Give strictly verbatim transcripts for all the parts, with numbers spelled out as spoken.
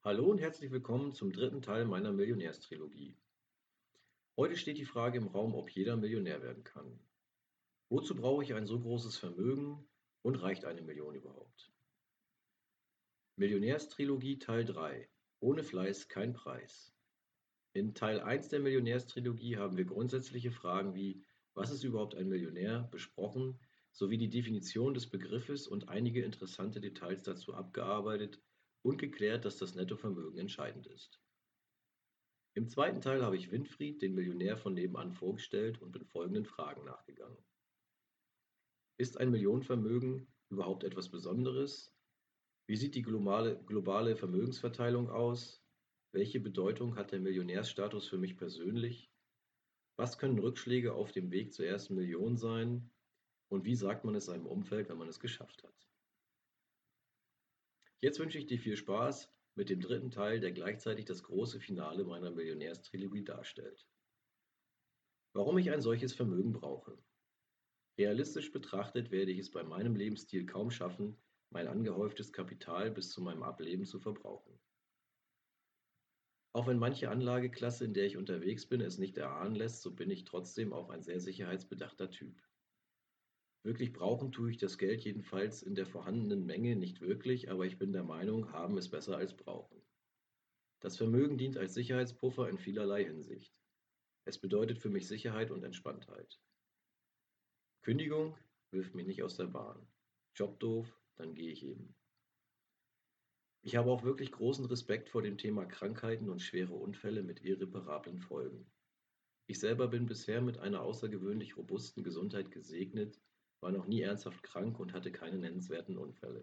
Hallo und herzlich willkommen zum dritten Teil meiner Millionärstrilogie. Heute steht die Frage im Raum, ob jeder Millionär werden kann. Wozu brauche ich ein so großes Vermögen und reicht eine Million überhaupt? Millionärstrilogie Teil drei. Ohne Fleiß kein Preis. In Teil eins der Millionärstrilogie haben wir grundsätzliche Fragen wie: Was ist überhaupt ein Millionär besprochen, sowie die Definition des Begriffes und einige interessante Details dazu abgearbeitet und geklärt, dass das Nettovermögen entscheidend ist. Im zweiten Teil habe ich Winfried, den Millionär von nebenan, vorgestellt und bin folgenden Fragen nachgegangen. Ist ein Millionenvermögen überhaupt etwas Besonderes? Wie sieht die globale, globale Vermögensverteilung aus? Welche Bedeutung hat der Millionärsstatus für mich persönlich? Was können Rückschläge auf dem Weg zur ersten Million sein? Und wie sagt man es seinem Umfeld, wenn man es geschafft hat? Jetzt wünsche ich dir viel Spaß mit dem dritten Teil, der gleichzeitig das große Finale meiner Millionärstrilogie darstellt. Warum ich ein solches Vermögen brauche. Realistisch betrachtet werde ich es bei meinem Lebensstil kaum schaffen, mein angehäuftes Kapital bis zu meinem Ableben zu verbrauchen. Auch wenn manche Anlageklasse, in der ich unterwegs bin, es nicht erahnen lässt, so bin ich trotzdem auch ein sehr sicherheitsbedachter Typ. Wirklich brauchen tue ich das Geld jedenfalls in der vorhandenen Menge nicht wirklich, aber ich bin der Meinung, haben ist besser als brauchen. Das Vermögen dient als Sicherheitspuffer in vielerlei Hinsicht. Es bedeutet für mich Sicherheit und Entspanntheit. Kündigung wirft mich nicht aus der Bahn. Job doof, dann gehe ich eben. Ich habe auch wirklich großen Respekt vor dem Thema Krankheiten und schwere Unfälle mit irreparablen Folgen. Ich selber bin bisher mit einer außergewöhnlich robusten Gesundheit gesegnet, war noch nie ernsthaft krank und hatte keine nennenswerten Unfälle.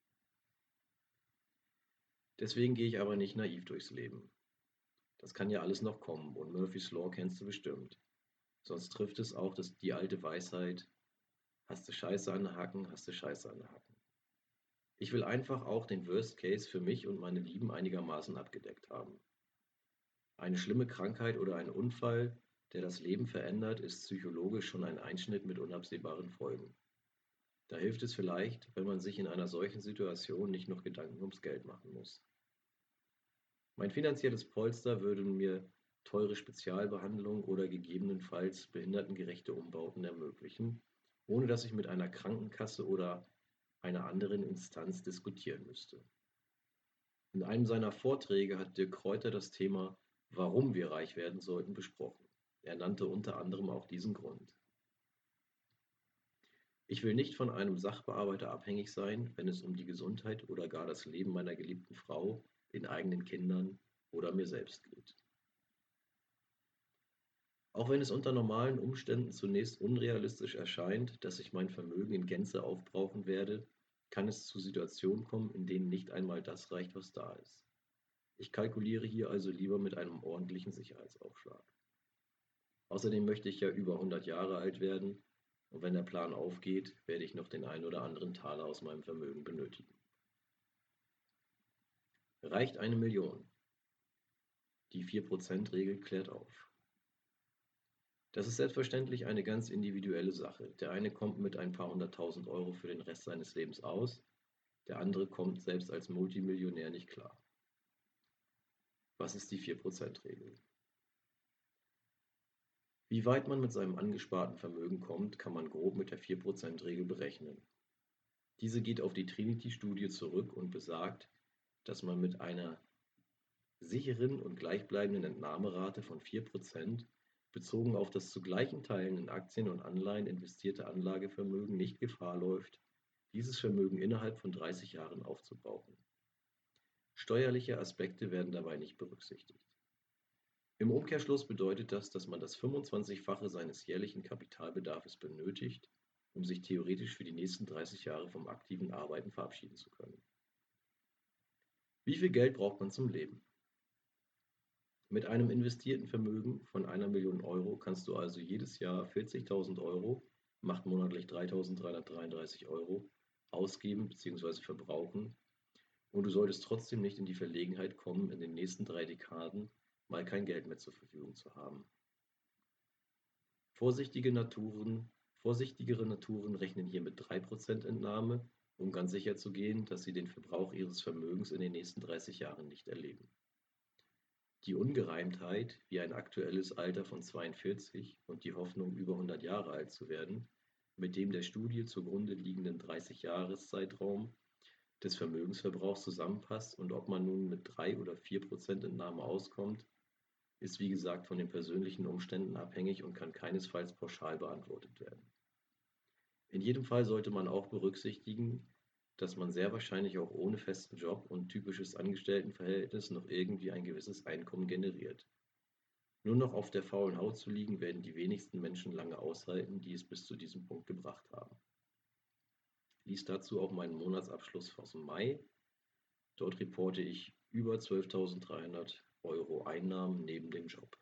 Deswegen gehe ich aber nicht naiv durchs Leben. Das kann ja alles noch kommen und Murphys Law kennst du bestimmt. Sonst trifft es auch das, die alte Weisheit: Hast du Scheiße an den Hacken, hast du Scheiße an den Hacken. Ich will einfach auch den Worst Case für mich und meine Lieben einigermaßen abgedeckt haben. Eine schlimme Krankheit oder ein Unfall, der das Leben verändert, ist psychologisch schon ein Einschnitt mit unabsehbaren Folgen. Da hilft es vielleicht, wenn man sich in einer solchen Situation nicht noch Gedanken ums Geld machen muss. Mein finanzielles Polster würde mir teure Spezialbehandlung oder gegebenenfalls behindertengerechte Umbauten ermöglichen, ohne dass ich mit einer Krankenkasse oder einer anderen Instanz diskutieren müsste. In einem seiner Vorträge hat Dirk Kräuter das Thema „Warum wir reich werden sollten“ besprochen. Er nannte unter anderem auch diesen Grund. Ich will nicht von einem Sachbearbeiter abhängig sein, wenn es um die Gesundheit oder gar das Leben meiner geliebten Frau, den eigenen Kindern oder mir selbst geht. Auch wenn es unter normalen Umständen zunächst unrealistisch erscheint, dass ich mein Vermögen in Gänze aufbrauchen werde, kann es zu Situationen kommen, in denen nicht einmal das reicht, was da ist. Ich kalkuliere hier also lieber mit einem ordentlichen Sicherheitsaufschlag. Außerdem möchte ich ja über hundert Jahre alt werden, und wenn der Plan aufgeht, werde ich noch den einen oder anderen Taler aus meinem Vermögen benötigen. Reicht eine Million? Die vier-Prozent-Regel klärt auf. Das ist selbstverständlich eine ganz individuelle Sache. Der eine kommt mit ein paar hunderttausend Euro für den Rest seines Lebens aus, der andere kommt selbst als Multimillionär nicht klar. Was ist die vier-Prozent-Regel? Wie weit man mit seinem angesparten Vermögen kommt, kann man grob mit der vier-Prozent-Regel berechnen. Diese geht auf die Trinity-Studie zurück und besagt, dass man mit einer sicheren und gleichbleibenden Entnahmerate von vier Prozent bezogen auf das zu gleichen Teilen in Aktien und Anleihen investierte Anlagevermögen nicht Gefahr läuft, dieses Vermögen innerhalb von dreißig Jahren aufzubrauchen. Steuerliche Aspekte werden dabei nicht berücksichtigt. Im Umkehrschluss bedeutet das, dass man das fünfundzwanzigfache seines jährlichen Kapitalbedarfs benötigt, um sich theoretisch für die nächsten dreißig Jahre vom aktiven Arbeiten verabschieden zu können. Wie viel Geld braucht man zum Leben? Mit einem investierten Vermögen von einer Million Euro kannst du also jedes Jahr vierzigtausend Euro, macht monatlich dreitausenddreihundertdreiunddreißig Euro, ausgeben bzw. verbrauchen, und du solltest trotzdem nicht in die Verlegenheit kommen, in den nächsten drei Dekaden mal kein Geld mehr zur Verfügung zu haben. Vorsichtige Naturen, vorsichtigere Naturen rechnen hier mit drei Prozent Entnahme um ganz sicher zu gehen, dass sie den Verbrauch ihres Vermögens in den nächsten dreißig Jahren nicht erleben. Die Ungereimtheit, wie ein aktuelles Alter von zweiundvierzig und die Hoffnung, über hundert Jahre alt zu werden, mit dem der Studie zugrunde liegenden dreißig-Jahres-Zeitraum des Vermögensverbrauchs zusammenpasst und ob man nun mit drei oder vier Prozent Entnahme auskommt, ist wie gesagt von den persönlichen Umständen abhängig und kann keinesfalls pauschal beantwortet werden. In jedem Fall sollte man auch berücksichtigen, dass man sehr wahrscheinlich auch ohne festen Job und typisches Angestelltenverhältnis noch irgendwie ein gewisses Einkommen generiert. Nur noch auf der faulen Haut zu liegen, werden die wenigsten Menschen lange aushalten, die es bis zu diesem Punkt gebracht haben. Lies dazu auch meinen Monatsabschluss aus dem Mai. Dort reporte ich über zwölftausenddreihundert Euro Einnahmen neben dem Job.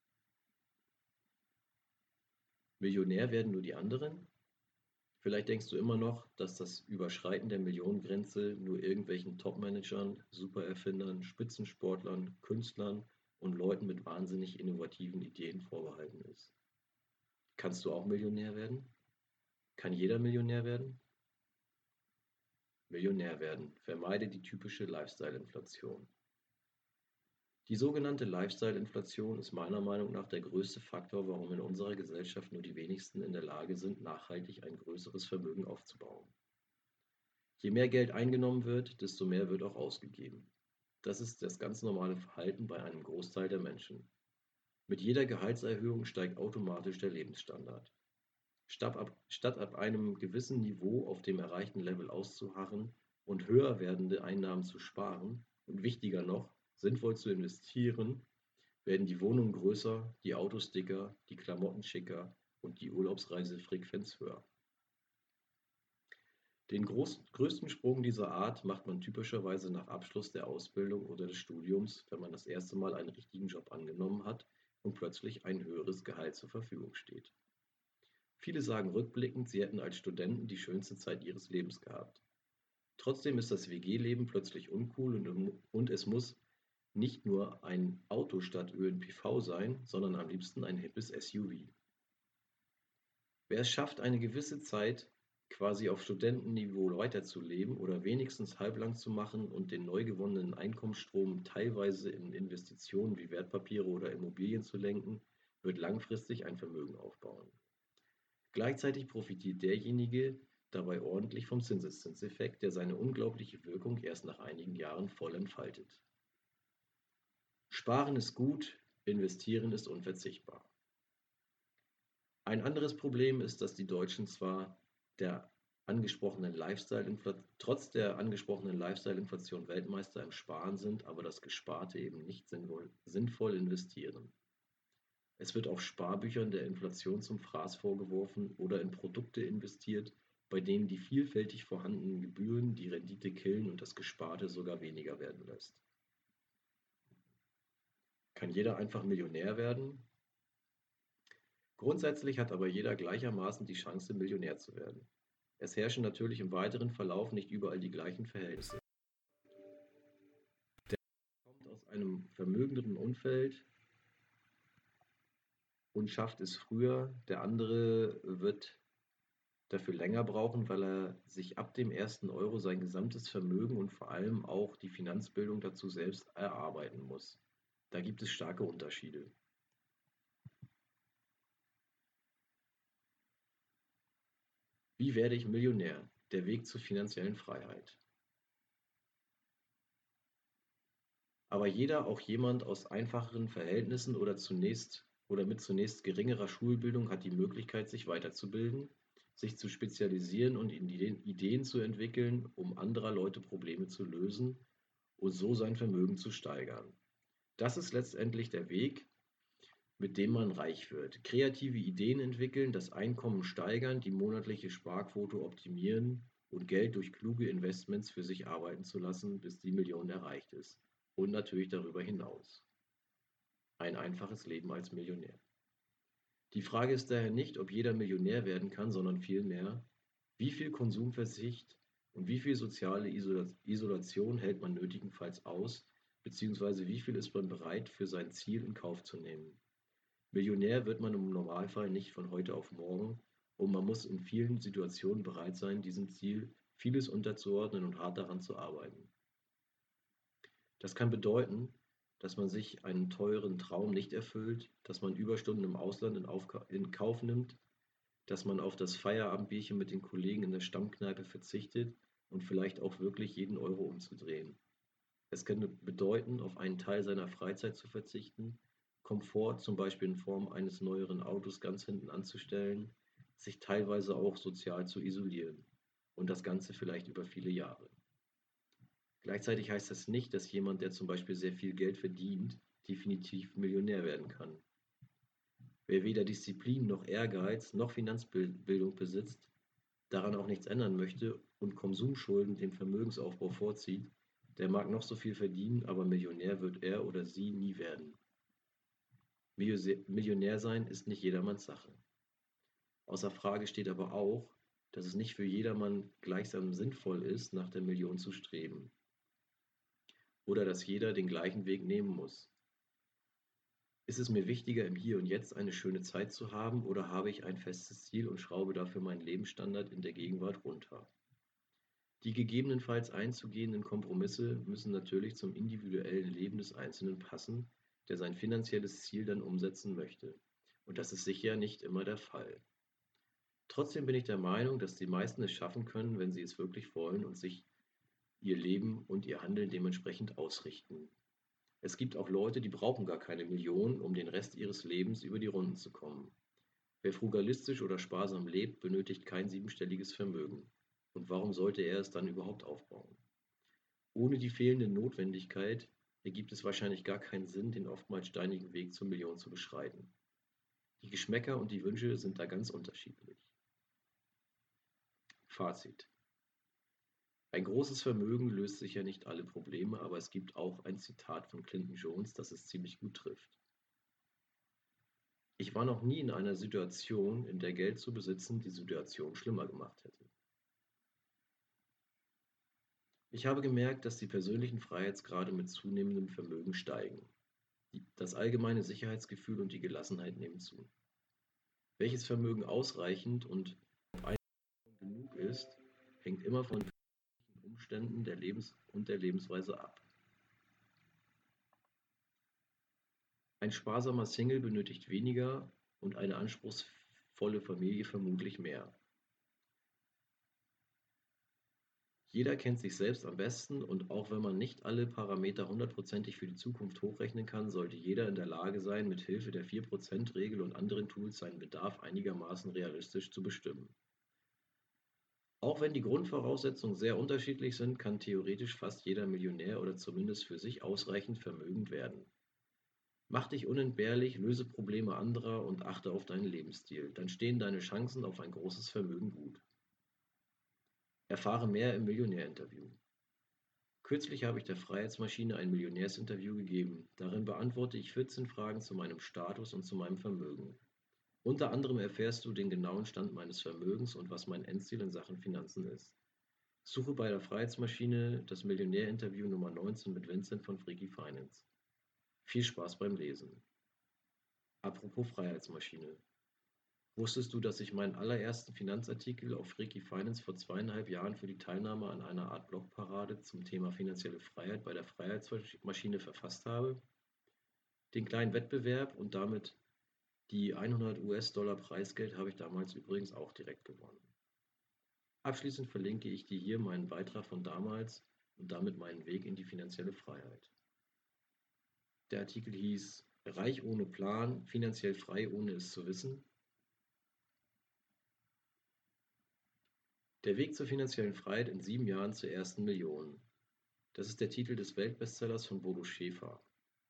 Millionär werden nur die anderen? Vielleicht denkst du immer noch, dass das Überschreiten der Millionengrenze nur irgendwelchen Top-Managern, Supererfindern, Spitzensportlern, Künstlern und Leuten mit wahnsinnig innovativen Ideen vorbehalten ist. Kannst du auch Millionär werden? Kann jeder Millionär werden? Millionär werden. Vermeide die typische Lifestyle-Inflation. Die sogenannte Lifestyle-Inflation ist meiner Meinung nach der größte Faktor, warum in unserer Gesellschaft nur die wenigsten in der Lage sind, nachhaltig ein größeres Vermögen aufzubauen. Je mehr Geld eingenommen wird, desto mehr wird auch ausgegeben. Das ist das ganz normale Verhalten bei einem Großteil der Menschen. Mit jeder Gehaltserhöhung steigt automatisch der Lebensstandard. Statt ab, statt ab einem gewissen Niveau auf dem erreichten Level auszuharren und höher werdende Einnahmen zu sparen und wichtiger noch, sinnvoll zu investieren, werden die Wohnungen größer, die Autos dicker, die Klamotten schicker und die Urlaubsreisefrequenz höher. Den groß, größten Sprung dieser Art macht man typischerweise nach Abschluss der Ausbildung oder des Studiums, wenn man das erste Mal einen richtigen Job angenommen hat und plötzlich ein höheres Gehalt zur Verfügung steht. Viele sagen rückblickend, sie hätten als Studenten die schönste Zeit ihres Lebens gehabt. Trotzdem ist das W G-Leben plötzlich uncool und, und es muss nicht nur ein Auto statt Ö N P V sein, sondern am liebsten ein hippes S U V. Wer es schafft, eine gewisse Zeit quasi auf Studentenniveau weiterzuleben oder wenigstens halblang zu machen und den neu gewonnenen Einkommensstrom teilweise in Investitionen wie Wertpapiere oder Immobilien zu lenken, wird langfristig ein Vermögen aufbauen. Gleichzeitig profitiert derjenige dabei ordentlich vom Zinseszinseffekt, der seine unglaubliche Wirkung erst nach einigen Jahren voll entfaltet. Sparen ist gut, investieren ist unverzichtbar. Ein anderes Problem ist, dass die Deutschen zwar der angesprochenen Lifestyle trotz der angesprochenen Lifestyle-Inflation Weltmeister im Sparen sind, aber das Gesparte eben nicht sinnvoll, sinnvoll investieren. Es wird auf Sparbüchern der Inflation zum Fraß vorgeworfen oder in Produkte investiert, bei denen die vielfältig vorhandenen Gebühren die Rendite killen und das Gesparte sogar weniger werden lässt. Kann jeder einfach Millionär werden? Grundsätzlich hat aber jeder gleichermaßen die Chance, Millionär zu werden. Es herrschen natürlich im weiteren Verlauf nicht überall die gleichen Verhältnisse. Der kommt aus einem vermögenderen Umfeld und schafft es früher, der andere wird dafür länger brauchen, weil er sich ab dem ersten Euro sein gesamtes Vermögen und vor allem auch die Finanzbildung dazu selbst erarbeiten muss. Da gibt es starke Unterschiede. Wie werde ich Millionär? Der Weg zur finanziellen Freiheit. Aber jeder, auch jemand aus einfacheren Verhältnissen oder zunächst oder mit zunächst geringerer Schulbildung, hat die Möglichkeit, sich weiterzubilden, sich zu spezialisieren und Ideen zu entwickeln, um anderer Leute Probleme zu lösen und so sein Vermögen zu steigern. Das ist letztendlich der Weg, mit dem man reich wird. Kreative Ideen entwickeln, das Einkommen steigern, die monatliche Sparquote optimieren und Geld durch kluge Investments für sich arbeiten zu lassen, bis die Million erreicht ist. Und natürlich darüber hinaus. Ein einfaches Leben als Millionär. Die Frage ist daher nicht, ob jeder Millionär werden kann, sondern vielmehr, wie viel Konsumverzicht und wie viel soziale Isolation hält man nötigenfalls aus, beziehungsweise wie viel ist man bereit, für sein Ziel in Kauf zu nehmen. Millionär wird man im Normalfall nicht von heute auf morgen und man muss in vielen Situationen bereit sein, diesem Ziel vieles unterzuordnen und hart daran zu arbeiten. Das kann bedeuten, dass man sich einen teuren Traum nicht erfüllt, dass man Überstunden im Ausland in, Aufka in Kauf nimmt, dass man auf das Feierabendbierchen mit den Kollegen in der Stammkneipe verzichtet und vielleicht auch wirklich jeden Euro umzudrehen. Es könnte bedeuten, auf einen Teil seiner Freizeit zu verzichten, Komfort zum Beispiel in Form eines neueren Autos ganz hinten anzustellen, sich teilweise auch sozial zu isolieren und das Ganze vielleicht über viele Jahre. Gleichzeitig heißt das nicht, dass jemand, der zum Beispiel sehr viel Geld verdient, definitiv Millionär werden kann. Wer weder Disziplin noch Ehrgeiz noch Finanzbildung besitzt, daran auch nichts ändern möchte und Konsumschulden dem Vermögensaufbau vorzieht, der mag noch so viel verdienen, aber Millionär wird er oder sie nie werden. Millionär sein ist nicht jedermanns Sache. Außer Frage steht aber auch, dass es nicht für jedermann gleichsam sinnvoll ist, nach der Million zu streben. Oder dass jeder den gleichen Weg nehmen muss. Ist es mir wichtiger, im Hier und Jetzt eine schöne Zeit zu haben, oder habe ich ein festes Ziel und schraube dafür meinen Lebensstandard in der Gegenwart runter? Die gegebenenfalls einzugehenden Kompromisse müssen natürlich zum individuellen Leben des Einzelnen passen, der sein finanzielles Ziel dann umsetzen möchte. Und das ist sicher nicht immer der Fall. Trotzdem bin ich der Meinung, dass die meisten es schaffen können, wenn sie es wirklich wollen und sich ihr Leben und ihr Handeln dementsprechend ausrichten. Es gibt auch Leute, die brauchen gar keine Millionen, um den Rest ihres Lebens über die Runden zu kommen. Wer frugalistisch oder sparsam lebt, benötigt kein siebenstelliges Vermögen. Und warum sollte er es dann überhaupt aufbauen? Ohne die fehlende Notwendigkeit ergibt es wahrscheinlich gar keinen Sinn, den oftmals steinigen Weg zur Million zu beschreiten. Die Geschmäcker und die Wünsche sind da ganz unterschiedlich. Fazit: Ein großes Vermögen löst sicher nicht alle Probleme, aber es gibt auch ein Zitat von Clinton Jones, das es ziemlich gut trifft. Ich war noch nie in einer Situation, in der Geld zu besitzen die Situation schlimmer gemacht hätte. Ich habe gemerkt, dass die persönlichen Freiheitsgrade mit zunehmendem Vermögen steigen. Das allgemeine Sicherheitsgefühl und die Gelassenheit nehmen zu. Welches Vermögen ausreichend und genug ist, hängt immer von den Umständen der Lebens- und der Lebensweise ab. Ein sparsamer Single benötigt weniger und eine anspruchsvolle Familie vermutlich mehr. Jeder kennt sich selbst am besten, und auch wenn man nicht alle Parameter hundertprozentig für die Zukunft hochrechnen kann, sollte jeder in der Lage sein, mit Hilfe der vier Prozent Regel und anderen Tools seinen Bedarf einigermaßen realistisch zu bestimmen. Auch wenn die Grundvoraussetzungen sehr unterschiedlich sind, kann theoretisch fast jeder Millionär oder zumindest für sich ausreichend vermögend werden. Mach dich unentbehrlich, löse Probleme anderer und achte auf deinen Lebensstil. Dann stehen deine Chancen auf ein großes Vermögen gut. Erfahre mehr im Millionär-Interview. Kürzlich habe ich der Freiheitsmaschine ein Millionärsinterview gegeben. Darin beantworte ich vierzehn Fragen zu meinem Status und zu meinem Vermögen. Unter anderem erfährst du den genauen Stand meines Vermögens und was mein Endziel in Sachen Finanzen ist. Suche bei der Freiheitsmaschine das Millionär-Interview Nummer neunzehn mit Vincent von Freaky Finance. Viel Spaß beim Lesen. Apropos Freiheitsmaschine. Wusstest du, dass ich meinen allerersten Finanzartikel auf Freaky Finance vor zweieinhalb Jahren für die Teilnahme an einer Art Blogparade zum Thema finanzielle Freiheit bei der Freiheitsmaschine verfasst habe? Den kleinen Wettbewerb und damit die hundert US-Dollar Preisgeld habe ich damals übrigens auch direkt gewonnen. Abschließend verlinke ich dir hier meinen Beitrag von damals und damit meinen Weg in die finanzielle Freiheit. Der Artikel hieß „Reich ohne Plan, finanziell frei, ohne es zu wissen“. Der Weg zur finanziellen Freiheit in sieben Jahren zur ersten Million. Das ist der Titel des Weltbestsellers von Bodo Schäfer.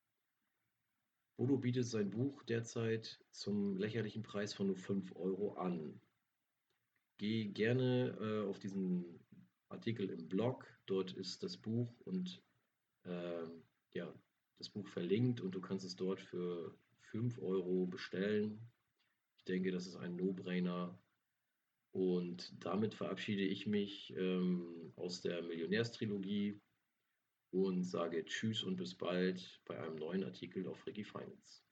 Bodo bietet sein Buch derzeit zum lächerlichen Preis von nur fünf Euro an. Geh gerne äh, auf diesen Artikel im Blog, dort ist das Buch und äh, ja, das Buch verlinkt und du kannst es dort für fünf Euro bestellen. Ich denke, das ist ein No-Brainer. Und damit verabschiede ich mich ähm, aus der Millionärstrilogie und sage Tschüss und bis bald bei einem neuen Artikel auf Freaky Finance.